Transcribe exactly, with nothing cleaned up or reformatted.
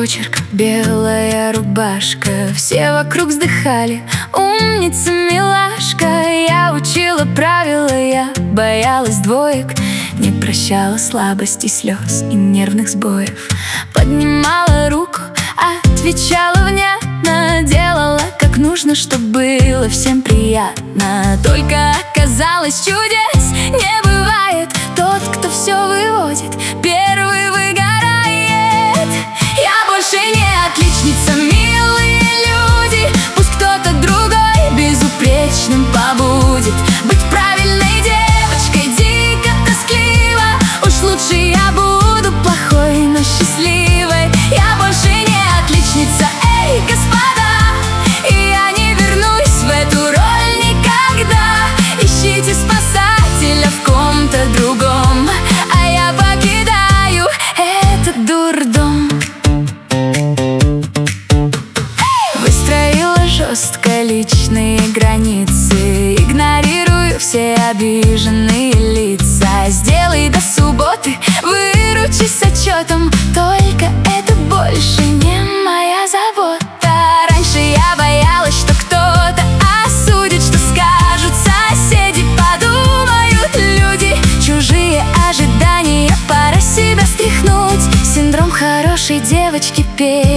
почерк, белая рубашка. Все вокруг вздыхали: умница, милашка. Я учила правила, я боялась двоек, не прощала слабости, слез и нервных сбоев. Поднимала руку, отвечала внятно, делала как нужно, чтоб было всем приятно. Только оказалось, чудес не бывает. Тот, кто все выводит, первый выгорает. Я больше не отличница, милые люди. Пусть кто-то другой безупречным побудет. Быть правильной девочкой дико тоскливо. Уж лучше я буду плохой, но счастливой. Я больше не отличница, эй, господа, и я не вернусь в эту роль никогда. Ищите спасателя в ком-то другом, а я покидаю этот дурдом. Выстроила жестко личные границы, игнорирую все обиженные лица. Сделай до субботы, выручи с отчетом, только это больше не моя забота. Раньше я боялась, что кто-то осудит, что скажут соседи, подумают люди. Чужие ожидания, пора себя стряхнуть. Синдром хорошей девочки петь.